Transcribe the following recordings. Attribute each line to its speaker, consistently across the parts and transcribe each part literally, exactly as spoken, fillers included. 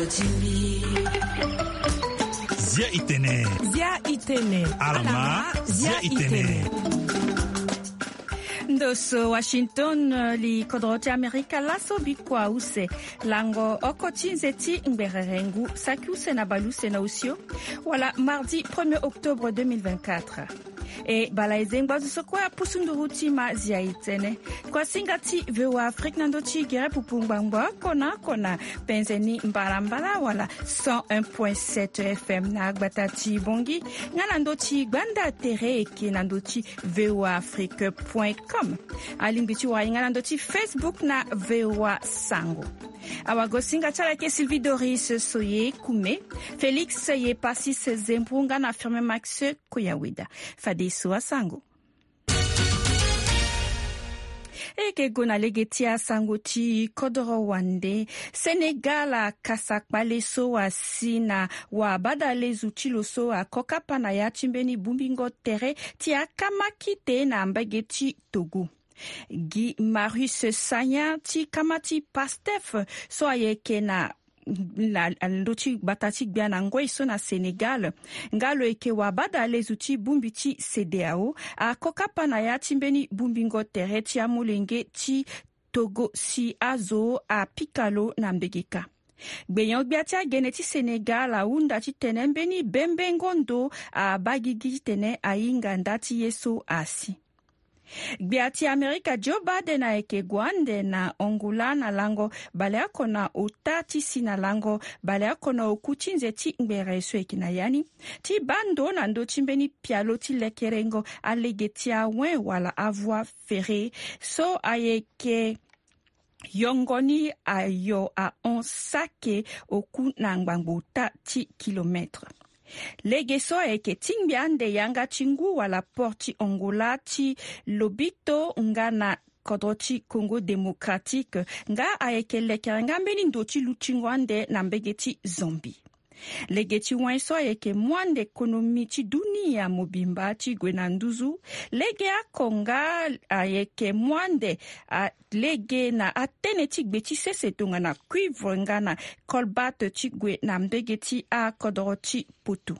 Speaker 1: Olotimi.
Speaker 2: Zia itene.
Speaker 3: Zia itene.
Speaker 2: Alama. Zia itene.
Speaker 3: Ndoso Washington li kodrote Amerika laso bikwa use lango oko tinzeti ngbererengu sakiuse na baluse na usio wala mardi premier octobre deux mille vingt-quatre. E balaize ngbazu sokwa pusunduruti ma zia itene kwa singati vewa Afrique nandochi gere pupungbangba kona kona penzeni mbalambala wala cent un point sept F M na agbatati bongi ngana ndochi gbanda tere eke nandochi vewa afrique point com alimbiti wa ngana ndochi Facebook na vewa sango awagosinga chala ke Sylvie Doris Soye Kume Félix ye pasi sezempunga na firme Max Koyawida Fadiso Sango Eke gona legetia sangoti kodoro wande Senegal kasakpale so asina wa badale zuchilo so akoka na ya chimbeni bumbingo tere tia kamakite na mbageti Togo Guy Marius Sagna ti kamati pastef so ayeke na la ndochi batati biana ngoi so na Senegal ngalo eke wabada lezuti bumbiti C D A O a kokapa na ya timbeni bumbingo tere ti amulenge ti Togo si azo a pikalo na mbegeka Gbeyan biatia geneti Senegal a unda ti tene mbeni bembe ngondo a bagigi tene a inga ndati yeso asi Gbiati Amerika Joe Biden na eke gwande na Angola na lango baleako na utati si na lango baleako na okutinze ti ngbere so eke na yani ti bando na ndo timbeni pialo ti lekerengo alegetia wen wala avoir ferré so ayeke yongoni ayo a on sake oku na ngbangbo ta ti kilometre Legeso eke tingbiande yanga chingu wala porti Angola ti lobito nga na kodrochi Congo démocratique nga aeke lekerenga mbeni ndoti luchingwande na mbegeti Zambie. Legeti wenso eke mwande ekonomi ti dunia mobimba ti gwenanduzu lege akonga ayeke mwande a lege na atene ti gbe ti sese tonga na cuivre nga na kolbat ti gwe na mbege ti a kodoro ti poto.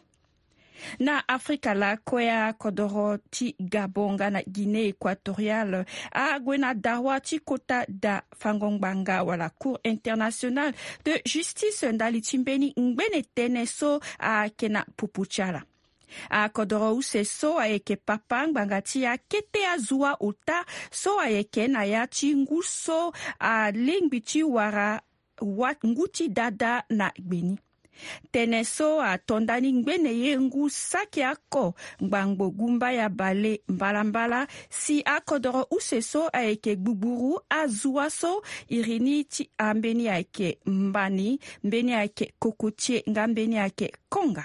Speaker 3: Na Afrika la kwea kodoro ti Gabon nga na Guinée équatoriale a gwena dawa ti kota da fangongbanga wala Cour internationale de justice ndali timbeni ngbene tene so a kena pupuchala. A kodoro use so a eke papa ngbanga ti a kete a zua uta so a eke na ya ti nguso a lingbi ti wara wat nguti dada na gbeni. Teneso a tondani ngbene ye ngu saki ako ngbangbo gumba ya bale mbalambala si akodoro useso a eke gbuburu azua so irini ti ambeni a eke mbani mbeni a eke kokotie nga mbeni a eke konga.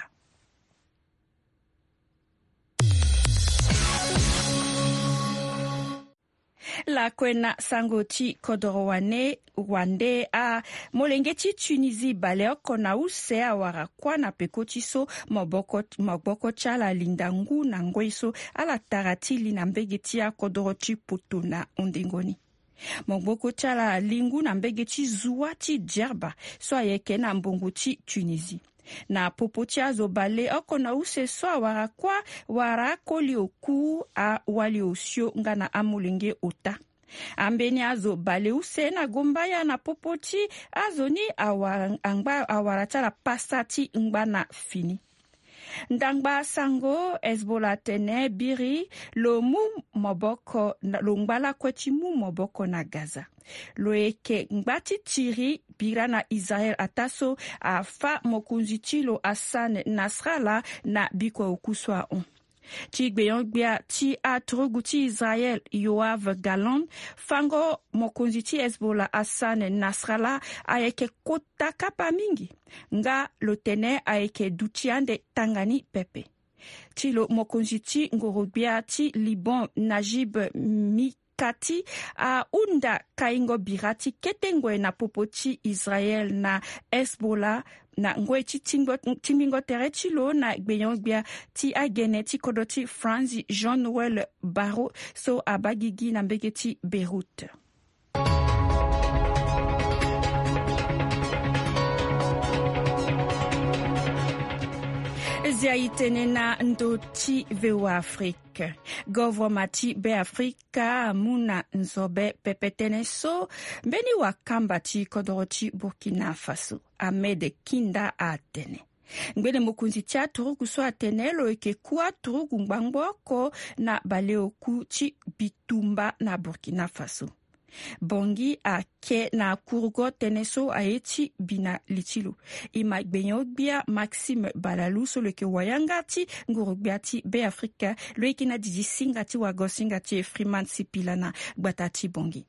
Speaker 3: La kwena sangoti kodorowane wande a molengeti Tunisie baleo kona use a warakwa na pekoti so moboko moboko chala lindangu na ngoiso ala taratili na mbegeti a kodorochi poto na ondingoni. Moboko chala lingu na mbegeti zuati djerba so ayeke na mbonguti Tunisie. Na popoti azo bale okona use so warakwa warakoli oku a wali osio nga na amulenge ota. Ambeni azo bale use na gombaya na popoti azo ni awara awaratala pasati ngba na fini. Ndangba sango Hezbollah tene biri lo mu moboko lo ngbala kweti mu moboko na Gaza. Lo eke ngbati tiri bira na Israel ataso a fa mokunzi tilo Hassan Nasrallah na biko okuswa on. Ti gbeyangbia ti a troguti Israel Yoav Gallant fango mokunzi ti Hezbollah Hassan Nasrallah ayeke kota kapa mingi nga lotene ayeke dutiande tangani pepe. Ti lo mokunzi ti ngorobia ti Liban Najib Mikati a unda kaingo birati ketengwe na popoti Israel na Hezbollah na ngwe ti timingo tere ti lo na gbeyangbia ti agene ti kodoti Franz Jean-Noël Barrot so abagigi na mbege ti Beirut. zia itenena ndoti vewa Afrika. Governmenti be Afrika muna nzobe pepetene so mbeni wakamba ti kodoroti Burkina Faso. Ahmed Kinda atene. Ngwene mukunzi tia turugu so atenelo eke kuwa turugu ngbangwoko na baleoku ti bitumba na Burkina Faso. Bongi a ke na kurgo teneso a eti bina litilu. Ima gbenyogbia Maxime Balalu so leke wayangati ngurugbiati be Afrika lo ekina didi singati wagosingati Freeman Sipilana gbatati bongi.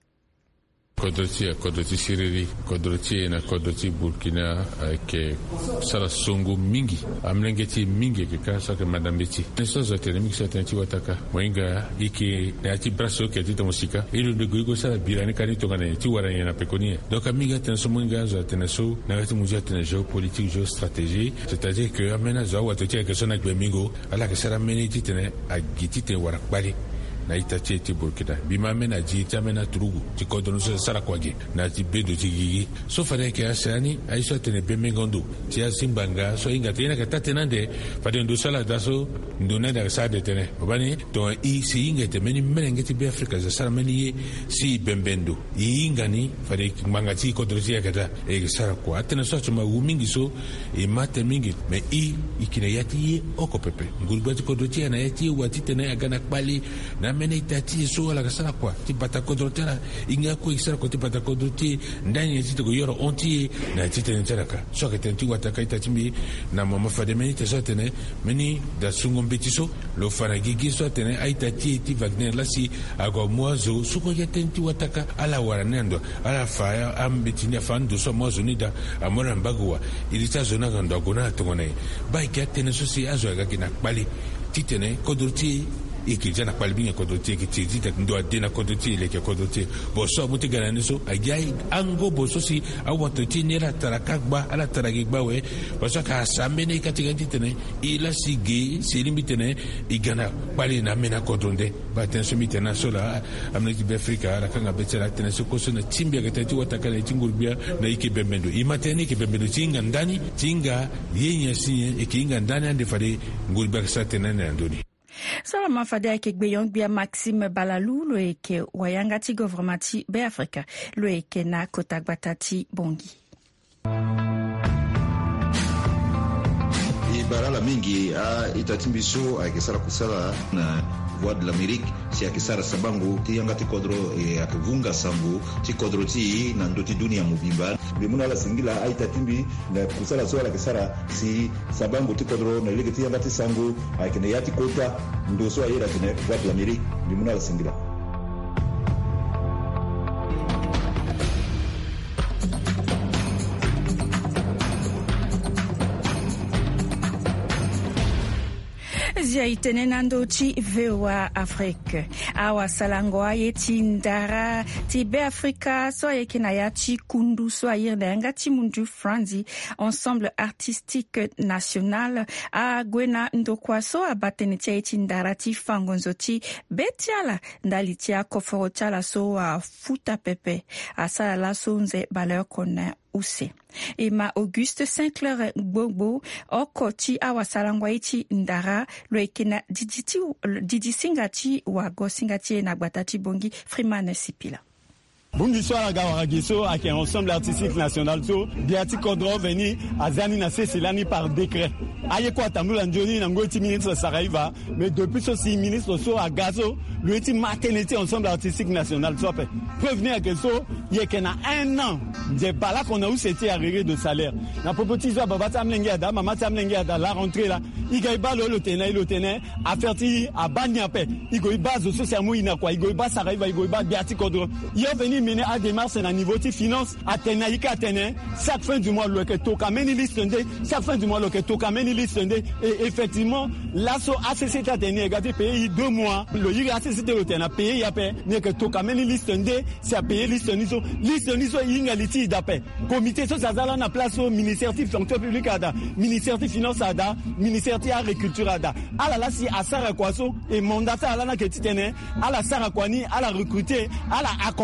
Speaker 1: Kodroti a kodroti siriri, kodroti na kodroti Burkina ke sala songo mingi, amlengeti mingi ke kasa ke madame beti. Neso zote ne miksa tanti wataka. Mwenga ike na ati braso ke ati musika. Ilu de guigo sala birani kani tongane ti waranya na pekoni. Donc amiga tenso mwenga zote neso na ati muja tene géopolitique, géostratégie, c'est-à-dire que amena zo watoti ke sona gbemingo ala ke sala meniti tene a giti te warakbali. Na itache ti Burkina bima mena ji tamena trugu ti kodono so sara kwage na ti bedo ti gigi so fare ke asani ai so tene bemengondo ti asimbanga so inga tena ka tatenande fade ndo sala daso ndona da sa de tene obani to i si inga te meni menenge ti be Afrika za sara meni si bembendo i inga ni fade manga ti kodono ti akata e sara kwa atena so chuma umingi so e mate mingi me i ikine yati okopepe ngulba ti kodono ti na yati wati tene agana kbali na mene itati so la kasara kwa ti batakodrotera inga ko isara ko ti batakodroti ndani ti ko yoro onti na ti tenteraka so ke tenti wataka itati mi na mama fade meni te so tene meni da sungo mbetiso lo faragigi so tene aitati ti Wagner la si ago mozo suko ya tenti wataka ala waranendo ala faya ambetini afando so mozo nida amora mbagwa ilita zona gando gona tongone ba ikatene so si azo ga kina kbali ti tene kodroti iki jana kwalbinga kodoti ki tizita ndo adena kodoti leke kodoti boso muti ganani so ayai ango boso si awato ti nera tarakagba ala taragigba we boso ka sambene katigandi tene ila sige selimbitene igana bali na mena kodonde baten so mitena sola amnati be Afrika ala kanga betela tene so kosona timbia gatati watakala tingurbia na iki bembendo imateni ki bembendo tinga ndani tinga yenya sinye ikinga ndani ande fade ngurbia satena na ndoni.
Speaker 3: Sala mafade ake gbeyong bia Maxime Balalu lo eke wayangati governmenti be Afrika lo eke na kotagbatati bongi.
Speaker 4: Barala mingi a itatimbiso a kesara kusala na Voix de l'Amérique si a kesara sabangu ti yangati kodro e akvunga sambu ti kodro ti na ndoti dunia mubimba bimuna la singila a itatimbi na kusala so la kesara si sabangu ti kodro na lege ti yangati sangu a kene yati kota ndo so ayera tene Voix de l'Amérique bimuna la singila.
Speaker 3: Zia itenena ndoti vewa Afrika. Awa salango ayeti ndara ti be Afrika so ayekena ya ti kundu so ayirdenga ti mundu franzi ensemble artistique national a gwena ndokwa so abatene ti ayeti ndara ti fangonzo ti betiala ndali ti akoforo tiala so a futa pepe asala la so nze baleur kona use. Ema Auguste Sinclair Gbogbo oko ti awasalangwa iti ndara lo ekena diditi didisingati wa gosingati na gbatati bongi Freeman Sipila.
Speaker 5: Bungi swala gawa giso ak ensemble artistique national so biati kodro veni azani na seselani par décret. Aye kwa tamula njoni na ngoti ministre Saraiva mais depuis ce six ministre so agazo le eti maternité ensemble artistique national so pe. Prévenir que so yekena un an de bala qu'on a eu c'était arrêté de salaire. Na proposition babata mlengi ada mama tamlengi ada la rentrée là igaiba lo lo tena lo tena aferti a banya pe igoiba zo social mo ina kwa igoiba Saraiva igoiba biati kodro. Yo veni mener à démarche na niveau de finance atenaika atene chaque fin du mois le que toka meni liste de chaque fin du mois le que toka meni liste de et effectivement l'asso A C C T atene egati pays deux mois le yiri A C C T otena pays ya pe ne que toka meni liste de c'est payer liste niso liste niso yinga liti d'appel comité so sazala na place au ministère de fonction publique ada ministère de finance ada ministère de agriculture ada ala la si asara kwaso et mandata ala na ketitene ala sara kwani ala recruter ala accompagner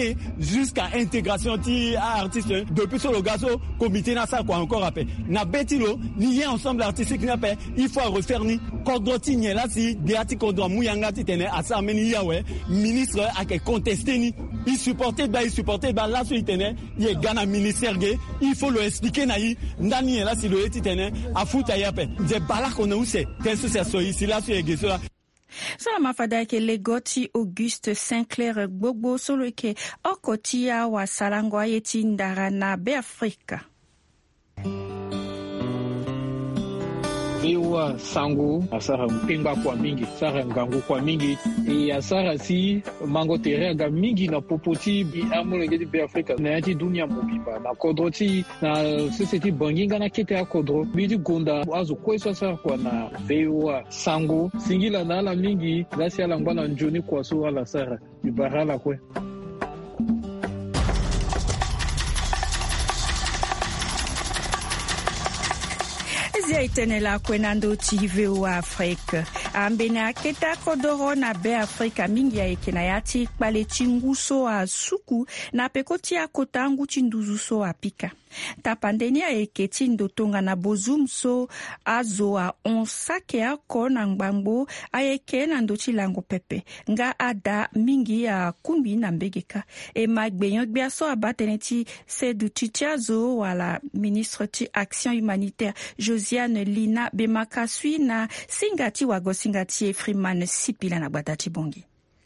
Speaker 5: aller jusqu'à intégration ti artiste depuis sur le gazo comité na ça quoi encore après na betilo lié ensemble artistique n'a pas il faut refaire ni kodoti ni là si diati kodwa muyanga ti tene asa meni yawe ministre a que contester ni il supportait ba il supportait ba là sur tene il gana ministère il faut le expliquer na yi ndani là si le ti tene a futa yape de bala qu'on a c'est qu'est-ce que c'est ici là sur egeso
Speaker 3: Salama fada ke legoti Auguste Sinclair Gbogbo solo ke okotia wa salangwa yeti ndara na Beafrika.
Speaker 6: Ewa sango asara mpemba kwa mingi sara ngangu kwa mingi e asara si mango terega mingi na popoti bi amulenge di Beafrika na yati dunia mobimba na kodroti na society banginga na kete ya kodro bidi gonda azo kweso asara kwa na ewa sango singila na ala mingi lasi ala mbana njoni kwa so ala sara ibarala kwe.
Speaker 3: Zia itenela kwenando T V wa Afrika. Ambena keta kodoro na Beafrika mingi ya ekena yati kpale chinguso a suku na pekoti ya kotangu chinduzuso a pika. Tapandeni ya eketi ndotonga na bozumso azo a onsake a kona ngbangbo a eke na ndochi lango pepe. Nga ada mingi ya kumbi na mbegeka. E magbenyo gbiaso abateneti se du titiazo wala ministre ti action humanitaire Josiane Lina Bemakasui na singati wago singati Freeman Sipila na Batati Bongi.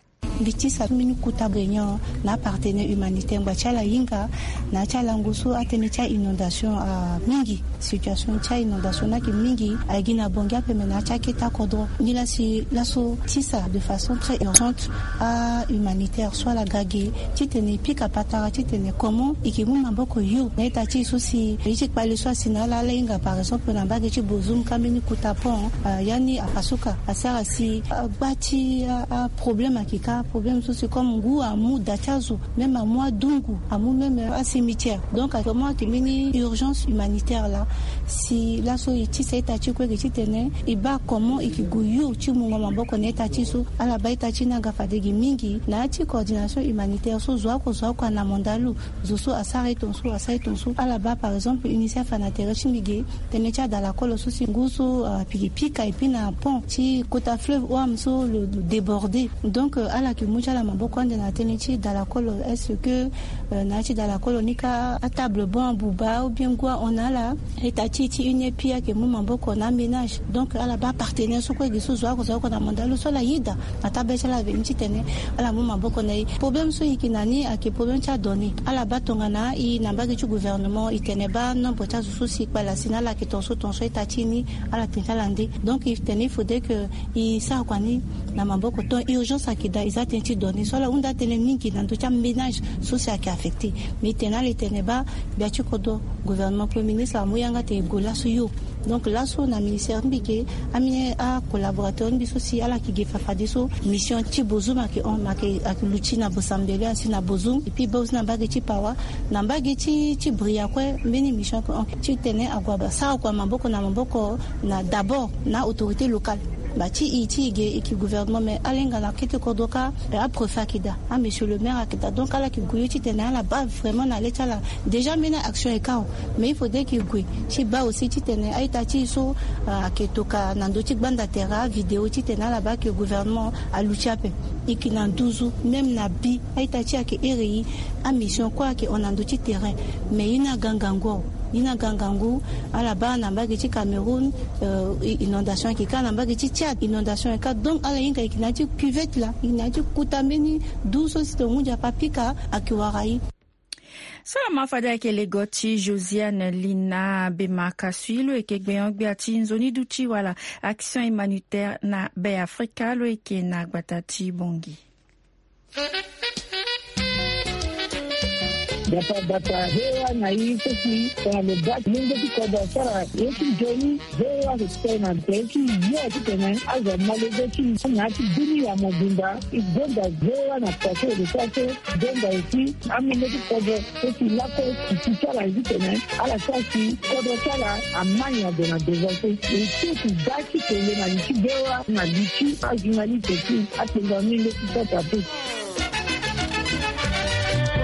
Speaker 7: Bitisa mini kuta grenyo na partenaire humanitaire mbachala yinga na chala ngusu atene cha inondation a mingi situation cha inondation na ki mingi agina bongia peme na cha keta kodro nila si laso tisa de façon très urgente à humanitaire soit la gage titene pika patara titene comment ikimu mamboko yo na itachi susi ichi kwale soit sinala la yinga par exemple na bageti bozum kamini kuta pon yani apasuka asara si bati a problème akika problème c'est comme ngou amu dachazo même à moi dungu amu même à cimetière donc à comment que mini urgence humanitaire là si la so iti c'est tachi ko que tene et ba comment ikiguyu ti mungo maboko ne tachi so ala ba tachi na gafadegi mingi na ti coordination humanitaire so zwa ko zwa ko na mondalu zo so asare ton so asare ton so ala ba par exemple UNICEF na terre chimige tene cha dans la colo so singuso pika et puis na pont ti kota fleuve ou amso le débordé donc ala que mucha la maboko de na teneti dans la colo est-ce que na ti dans la colonica à table bon bouba ou bien quoi on a là et tati ti une pia que mu maboko na ménage donc ala ba partenaire so ko giso zwa ko ko na mandalo so la yida ata be la venti tene ala mu maboko na problème so ikinani a que problème cha donné ala ba tongana i na ba ke gouvernement itene ba non pota so si kwa la sinala ke tonso tonso tati ni ala tinkalande donc il tenait faudrait que il sa kwani na maboko ton urgence akida izati ti donné so la unda tene ninki na to cha ménage social qui affecté mais tena le teneba bia ti kodo gouvernement premier ministre la moyanga te gola so yo donc là so na ministère mbike amine a collaborateur biso si ala ki gefa fadiso mission ti bozuma ki on ma ke akuluchi na bosambele asi na bozum et puis boz na bageti pawa na bageti ti bria kwe meni mission ko on ti tene agwa sa kwa maboko na maboko na d'abord na autorité locale bati iti ge ki gouvernement mais alenga la kete kodoka a profa kida a monsieur le maire akida donc ala ki guyoti tena la ba vraiment na leta la déjà mena action e kao mais il faudrait que gui ci ba aussi ti tena aita ti so aketoka na ndoti banda terra vidéo ti tena la ba que gouvernement a luchape ikina douze même na bi aita ti ake eri a mission quoi que on a ndoti terrain mais ina gangango ina gangangu ala ba na bageti Cameroun euh, inondation qui kana bageti Tchad inondation ka donc ala yinga ikinati cuvette là inati kutameni douze sito munja papika akiwarai.
Speaker 3: Salama fada ke legoti Josiane Lina Bemakasui lo eke gbeongbe ati nzoni duti wala action humanitaire na Beafrika lo eke na Batati Bongi.
Speaker 8: Data data hewa na hii sisi kwa mbaki mungu kikoda sara yeki joni hewa kutena teki yeki tena aza malezeki nyati dunia mobimba igonda hewa na pake de pake donda eti amine kikoda eti lako kichala hivi tena ala sasi kodo sala amanya de na devote eti daki tele na hewa na bichi ajinali teki atengani le kikoda tu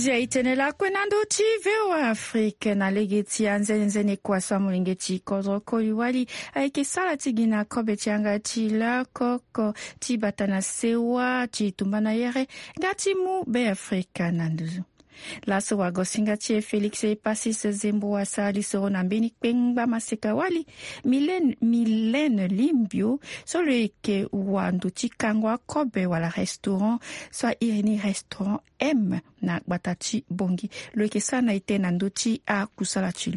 Speaker 3: zia itenela kwenando ti vewa Afrique na legeti anzenzene kwa samulengeti kodro koliwali aike sala tigina kobe tianga ti la koko ti batana sewa ti tumbana yere gati mu be Afrique nanduzu. Laso wa gosinga tie Felix e Pasis Zembo wa sali soro na mbeni kpengba maseka wali Milen Milen Limbio solo ke wandu tikangwa kobe wala restaurant soit Irini restaurant M na batati bongi lo ke sana ite na nduti a kusala chilu.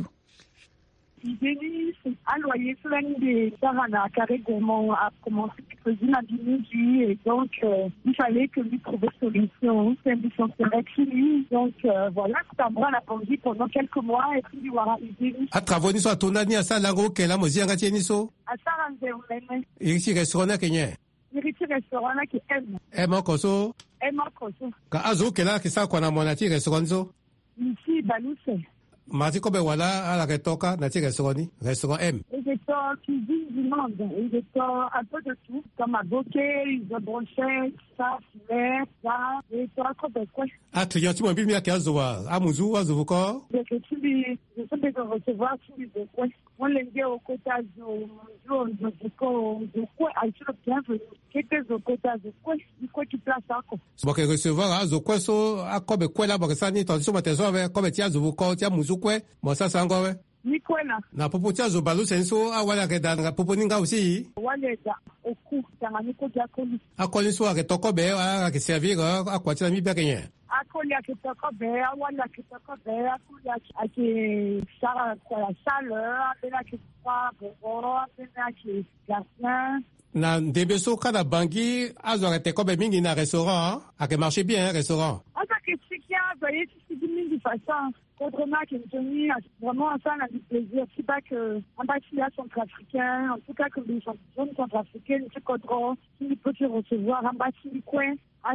Speaker 8: Denis Aloyer de Sarana Carré Gourmand a commencé à cuisiner à midi et donc euh, il fallait que lui trouve une solution. C'est un bichon lui. Donc euh, voilà, c'est un bras la Bongi pendant quelques mois et puis il y aura Denis.
Speaker 9: À travaux ni soit tonani à Salango qu'elle a mosé en gâtier ni so.
Speaker 8: À Saranze
Speaker 9: et ici restaurant Kenya.
Speaker 8: Ici restaurant qui aime.
Speaker 9: Aime encore so.
Speaker 8: Aime encore so.
Speaker 9: Quand azo qu'elle a qui ça qu'on a monati restaurant so.
Speaker 8: Ici Balousse.
Speaker 9: Mati kobe wala à la retoka na ti restaurant ni restaurant M.
Speaker 8: Et des temps cuisine du monde, et des temps un peu de tout, comme à bokeh, de brochette, ça, filet, ça, et toi kobe quoi.
Speaker 9: Ah client tu m'as bien mis à quinze dollars. À Mouzou, à Zouvoko.
Speaker 8: Donc tu lui, je sais de recevoir tu lui de quoi. On l'envoie au quota de de de quoi, de quoi, à sur le bien venu. Qu'est-ce au quota de quoi, du quoi tu places ça quoi.
Speaker 9: Bon que recevoir à Zoko so à kobe quoi là parce que ça ni ton sur ma maison avec kobe ti à Zouvoko ti à Mouzou quoi. Moi ça c'est encore ouais.
Speaker 8: Ni quoi là.
Speaker 9: Na popo ti à Zobalou senso à wala ke dan popo ninga aussi.
Speaker 8: Wala da au coup dans ni ko dia koli.
Speaker 9: A koli so ke toko be a ke servir à quoi ti na mi ba kenyen.
Speaker 8: Akolia qui toko be, wala qui toko be, akolia qui sara la chaleur, bela qui froid, boro, bela qui glaçant.
Speaker 9: Na ndebeso kada bangi azore te kobe mingi na restaurant, a ke marché bien restaurant.
Speaker 8: Ah ça que c'est bien, voyez tu dis mille de façon. Autrement qui est tenu vraiment ça a du plaisir. C'est pas que en bas il y a centrafricain, en tout cas que les zones centrafricaines, c'est contrôle, il peut te recevoir en bas du coin.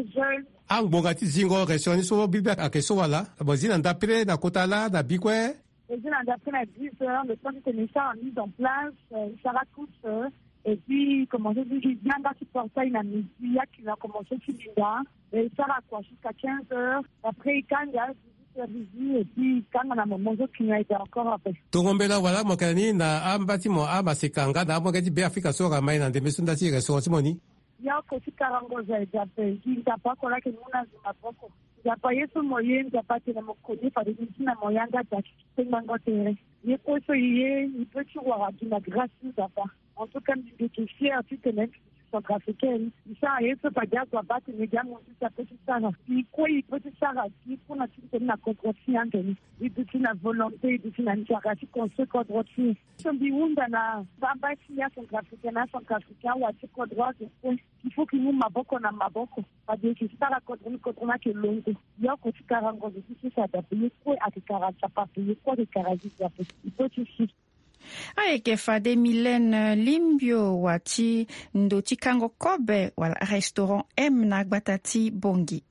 Speaker 9: Ang bongati zingo restaurant so biba akeso wala bozina ndapre na kotala na bikwe
Speaker 8: bozina ndapre na dix heures le temps de tenir ça en mise en place ça raconte et puis comment je dis bien dans ce portail na midi il y a qui va commencer Kilinda et ça va quoi jusqu'à quinze heures après quand il y a et puis quand on a moment qui n'a été encore après
Speaker 9: togombela wala mokani na ambati mo amasekanga na mo gadi be Afrika so ga mai na ndemesunda ti restaurant moni
Speaker 8: ya kosi karangoza ejape ngitapa kola ke muna zimapoko yapa yesu moye ngapate na mokoni pale na moyanga taki tengango tere ye koso ye ni petit wa na grâce d'apa en tout cas de que fier tu connais centrafricaine ça yesu pas dire quoi pas te média mon ça peut ça il quoi il peut ça il faut na tu na contre-fiant il peut la volonté de la initiative qu'on se contre-fiant son biunda na bamba ya centrafricaine na centrafricain wa tu droit il faut que nous maboko na maboko pas dire que ça la contre contre na que longo ya ko tu karango de tout ça d'appeler quoi à quarante pas payer quoi de quarante il faut tu
Speaker 3: aeke fade Milen Limbio wati ndoti kango kobe wala restaurant M na batati bongi.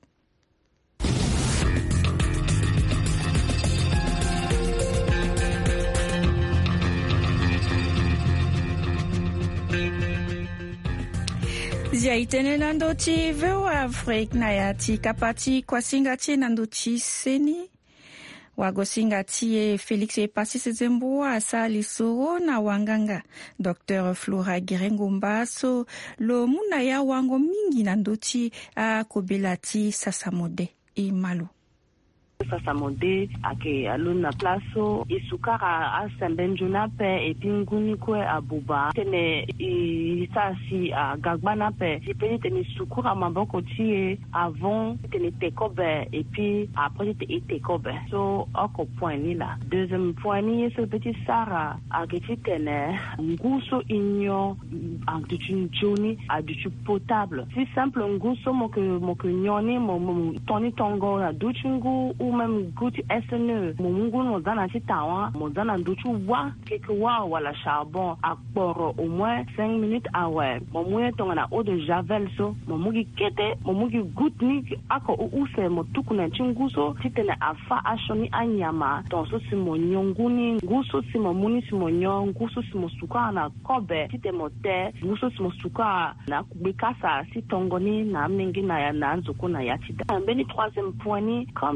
Speaker 3: Zia itene nandoti veo Afrique na yati kapati kwa singati nandoti seni wagosinga tie Felix e Pasis Zembo asali soro na wanganga Docteur Flora Girengumbaso lo muna ya wango mingi na ndoti a kobelati sasamode imalu
Speaker 10: sasamode ake aluna plaso isukara asembenjuna pe epinguni kwe abuba tene isasi a gagbana pe ipeni tene sukura maboko tie avant tene tekobe et puis après te tekobe so oko point ni la deuxième point ni ce petit Sarah aketi tene nguso inyo antuchuni joni a du potable si simple nguso mo que mo que nyoni mo toni tongo na duchungu ou même goût S N E mungu no dana chitawa mo dana nduchu wa keke wa wala charbon à port au moins cinq minutes à ouais mo mouye tonga na eau de javel so mo mugi kete mo mugi goût ni ako u se mo tukuna chinguso titene afa ashoni anyama ton so si mo nyonguni nguso si mo muni si mo nyon nguso si mo suka na kobe tite mo te nguso si mo suka na kubikasa si tongoni na mningi na ya na nzuko na ya tita mbeni troisième point ni comme inga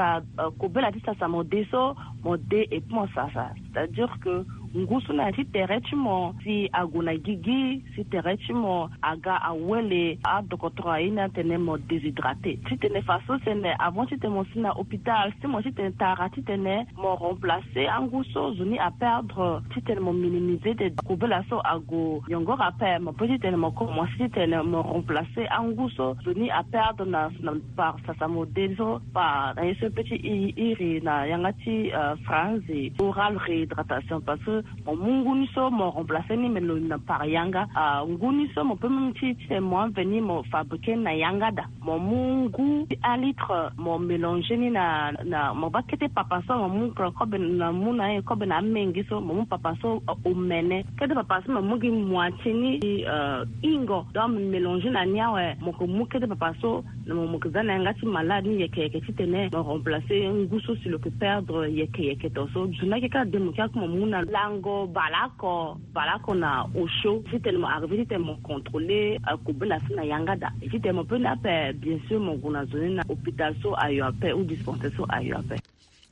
Speaker 10: à kobela ti sasa mo deso mo de et mo sasa, c'est-à-dire que ngusu na si teretumo si aguna gigi si teretumo aga awele a dokotra ina tenemo déshydraté si tene faso sene avant si tene sina hôpital si mo si tene tarati tene mo remplacer anguso zuni à perdre si tene mo minimiser de kobela so ago yongo rappel mo petit tene mo commencer tene mo remplacer anguso zuni à perdre na, na par sasa modeso par ce petit iri na yangati uh, phrase oral réhydratation parce que mon munguni so mo remplacer ni melo na par yanga a nguni so mo peut même ti moi venir mo fabriquer na yanga da mon mungu un litre mo mélanger ni na na mo bakete papa so mo mungu ko ben na muna e ko ben amengi so mo papa so o mene kede papa so mo mungi moitié ni ingo donc mélanger na niawe mo ko mu kede papa so mo mo kazana ngati malade ni yeke yeke ti tene mo remplacer nguso sur le que perdre yeke yeke to so juna ke ka demu ka ko mo muna lango balako balako na osho si tellement arrivé tellement contrôlé ko bela sina yanga da si tellement peu na pe bien sûr mon guna zone na hôpital so ayo ape ou dispensaire so ayo ape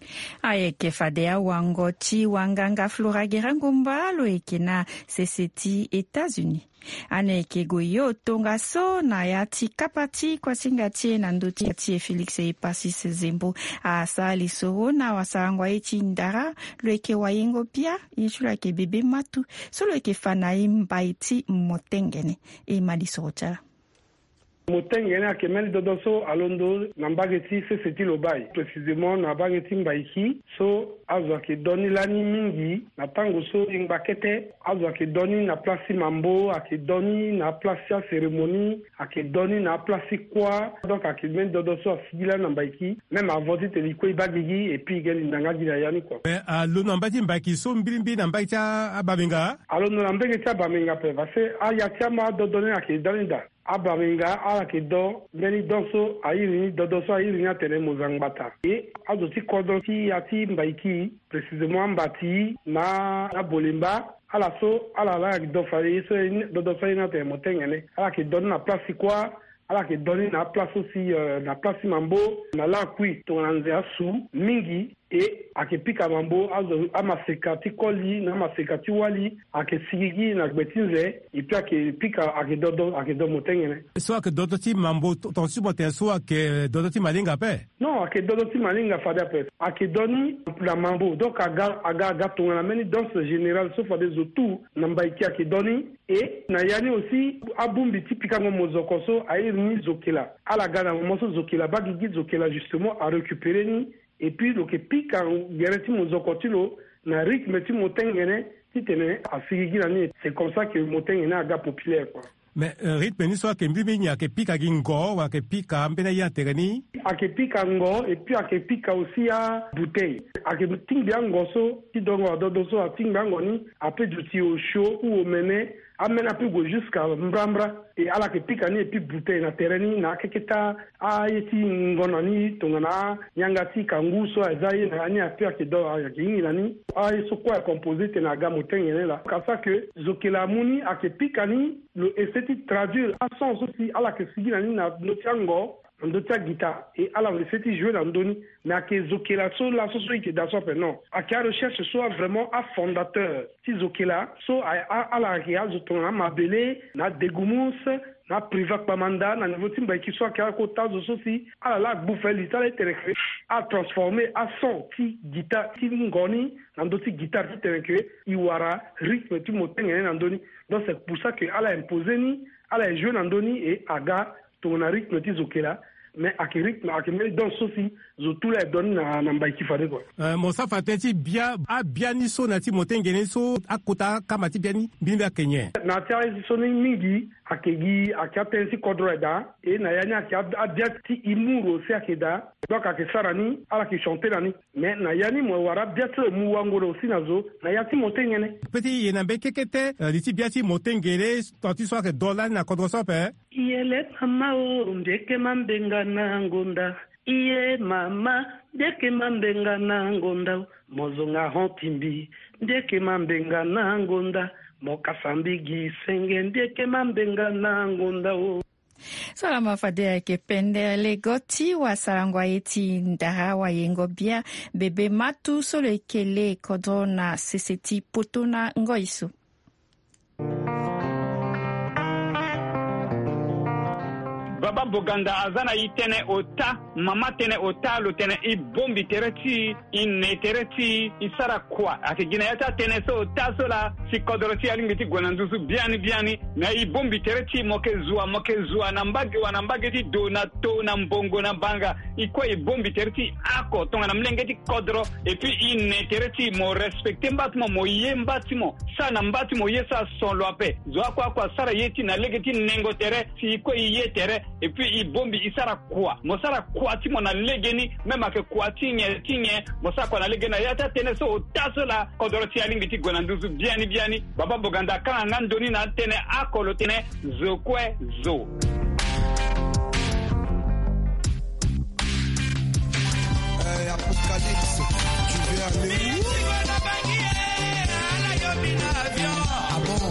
Speaker 3: aye ke fadea wangoti wanganga Flora Gerangomba lo ekena C C T États-Unis ane ke goyo tonga so na yati kapati kwa singati na ndoti yati Felix e Pasis Zembo a sali so na wasangwa echi ndara lo eke wayengo pia yeshula ke bebe matu solo eke fanayi mbaiti motengene e madisocha
Speaker 11: Motengene a kemel dodoso alondo na mbageti C C T Lobai précisément na mbageti mbaiki so azwa ke doni lani mingi na tango so imbakete azwa ke doni na plasi mambo ake doni na plasi ya cérémonie ake doni na plasi kwa donc ake men dodoso asigila na mbaiki même avant te likwe bagigi et puis geli ndanga gila yani quoi
Speaker 9: mais alo na mbati mbaki so mbilimbi na mbaki ababenga
Speaker 11: alo na mbaki ababenga pe parce que ayatiama dodone ake doni da abaminga ala ke do meni donso ayiri dodoso ayiri na tene mozangbata et azoti kodon ti ati mbaiki précisément mbati na na bolimba ala so ala la do fari so dodoso na tene motengene ala ke don na place quoi ala ke doni na place aussi uh, na place mambo na la kui to nanze asu mingi e akipika mambo azo amasekati koli na masekati wali akesigigi na gbetinze e pia akipika akedodo akedo motengene
Speaker 9: so akedodo ti mambo ton subote so ake dodo ti malinga pe
Speaker 11: non akedodo ti malinga fada pe akedoni la mambo donc aga aga gato na meni danse générale so fada zo tout na mbaiki akedoni e na yani aussi abumbi tipika ngo mozoko so ayirni zokela ala gana moso zokela bagigi zokela justement à récupérer ni et puis donc pika gereti mozokotilo na rythme ti motengene ti tene asigigi na ni c'est comme ça que motengene aga populaire quoi
Speaker 9: mais uh, rythme ni so ke mbibi nya ke pika gingo wa ke pika mbena ya tereni
Speaker 11: ake pika ngo et puis ake pika aussi à bouteille ake tingbi ngo so ti dongo dodo so tingbi ngo ni après du ti au chaud ou au mené amena pi go jusqu'à mbrambra et ala ke pika ni et puis bouteille na tereni na keketa a yeti ngono ni tongana nyangati kanguso azaye na ni apia ke do ya kingi nani a so quoi composé te na gamme tengene là comme ça que zokela muni ake pika ni le essayer traduire à sens aussi ala ke sigi nani na notiango ndota guitare et ala le fait jouer dans doni na ke zokela so la so so qui dans son non a qui recherche soit vraiment un fondateur si zokela so a ala réal zotona mabele na degumus na privat pamanda na niveau timba qui soit qui a côté zo si ala la bouffer l'itali télécré a transformer à son ti guitare ti ngoni na ndoti guitare ti télécré iwara rythme ti motengene na ndoni donc c'est pour ça que ala imposer ni ala jouer na ndoni et aga ton rythme ti zokela mais à quel rythme à quel dans ceci zo tout les donne na na mbaiki fade quoi
Speaker 9: euh mon sa fateti bia a biani so na ti motengene so akota kama ti biani binda kenye
Speaker 11: na tia so ni mingi akegi akatensi kodreda et na yani akia ti imuro se akeda donc akesarani ala ki chanter nani mais na yani mo wara biatre mu wangoro aussi nazo na yati motengene
Speaker 9: petit yena bekekete li ti biati motengene tanti so ke dollar na kodroso pe
Speaker 12: yele mama o ndeke mambenga na ngonda iye mama ndeke mambenga na ngonda mozonga hontimbi ndeke mambenga na ngonda mokasambi gisenge ndeke mambenga na ngonda o
Speaker 3: Salama fadea ke pende le goti wa sarangwa eti ndaha wa yengobia bebe matu sole kele kodrona seseti potona ngoisu.
Speaker 13: Baba Boganda azana itene ota mama tene ota lo tene I bombi tereti in ne tereti isara kwa akigina yata tene so ota sola si kodoroti alingiti gwanandusu biani biani na I bombi tereti moke zua moke zua na mbagi wana mbagi ti donato na mbongo na banga ikwa I bombi tereti ako tonga na mlengeti kodro et puis in ne tereti mo respecte mbatimo mo ye mbatimo sa na mbatimo ye sa son loape zwa kwa kwa sara yeti na legeti nengo tere si ikwa ye tere et puis i bombi isara kwa mosara kwa ti mona legeni même ake kwa tinye tinye mosara kwa na legena yata tene so tasola kodoroti alingi ti gwananduzu biani biani Baba Boganda kana ngandoni na tene akolo tene zokwe zo
Speaker 14: euh, Apocalypse tu veux aller où? Ah bon?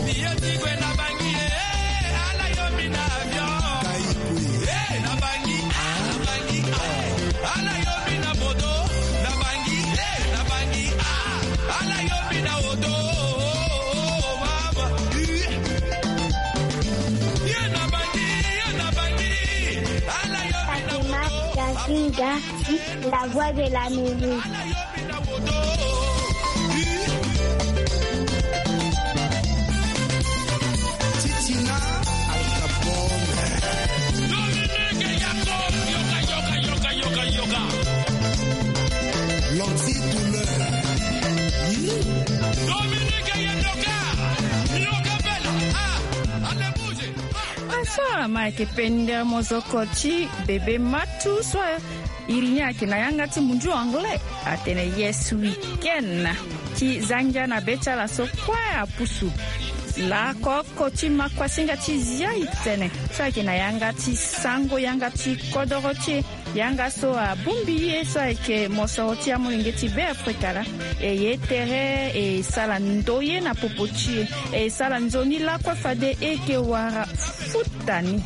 Speaker 15: La voix de la musique.
Speaker 14: Titina Al Capone. L'antidouleur.
Speaker 3: Asara maike pende mozokoti bebe matu so irinya kina yanga ti munju angle atene yes weekend ti zanja na becha la so kwa pusu la koko ti makwasinga ti zia itene so kina yanga ti sango yanga ti kodoroti yanga so a bumbi ye so ke moso ti amulinge ti be afrikala e yetere e sala ndoye na popochi e sala nzoni la kwa fade e ke wara futani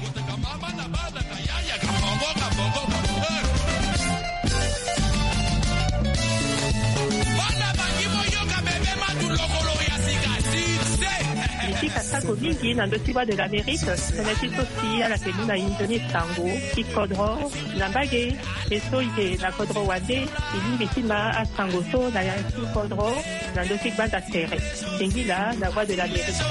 Speaker 10: Kasako mingi na ndotiwa de l'Amérique, seneti sosi ala kenu na indoni tango, ki kodro, na mbage, eso ite na kodro wande, ili bitima a tango so na yanki kodro, na ndotik banda tere. Tengi la, la voix de l'Amérique.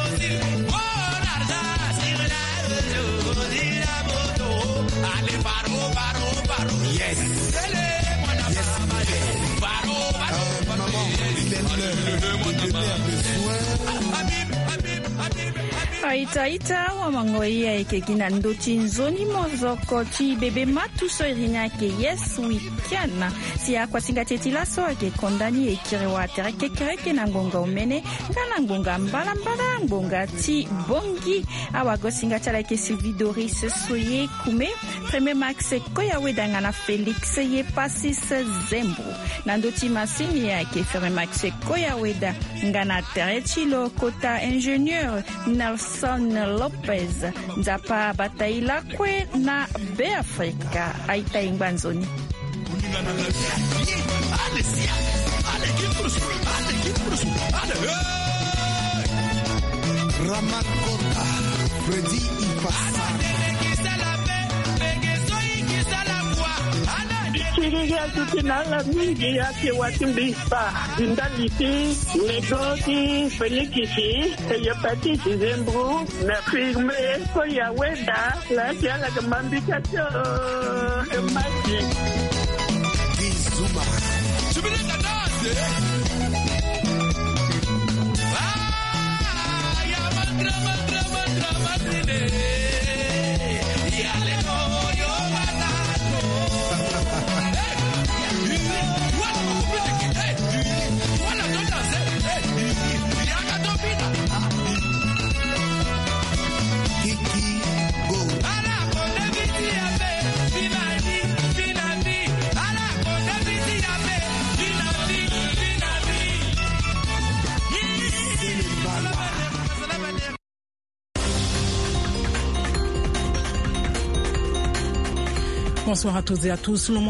Speaker 14: Yes. Yes. Euh, maman, il est l'heure de donner un besoin.
Speaker 3: Aita ita wa mangoia eke kina ndoti nzoni mozoko ti bebe matu so irinya ke yes weekend si akwa singa tetila so ke kondani e kire wa tere ke kreke na ngonga umene ngana ngonga mbala mbala ngonga ti bongi awa go singa chala ke Sylvie Doris soye kume premier max ko ya wedanga na Felix ye Passis Zembo na ndoti masini ya ke premier max ko ya weda ngana tere chilo kota ingénieur Nelson Lopez Nzapa Bataila kwe na Beafrika aita ingbanzoni
Speaker 14: Ramakota Freddy Ipasa
Speaker 12: Kiriya tutina la mingi ya ke watimbisa indaliti negoti felikisi ya pati zembru na firme ko ya weda la ya la gamambika to emaji
Speaker 14: Kizuma
Speaker 16: Subila dance ah ya mantra mantra mantra mantra ya le yo banato Finally, finally,
Speaker 17: Bonsoir à toutes et à tous. Le